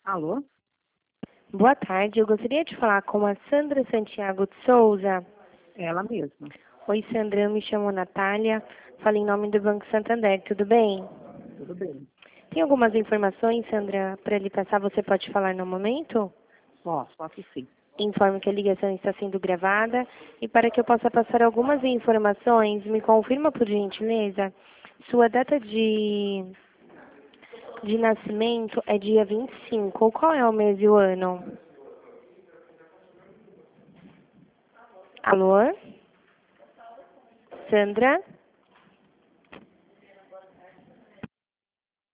Alô? Boa tarde, eu gostaria de falar com a Sandra Santiago de Souza. Ela mesma. Oi, Sandra, eu me chamo Natália, falo em nome do Banco Santander, tudo bem? Tudo bem. Tem algumas informações, Sandra, para lhe passar, você pode falar no momento? Posso sim. Informo que a ligação está sendo gravada e para que eu possa passar algumas informações, me confirma por gentileza, sua data de nascimento é dia 25, qual é o mês e o ano? Alô? Sandra?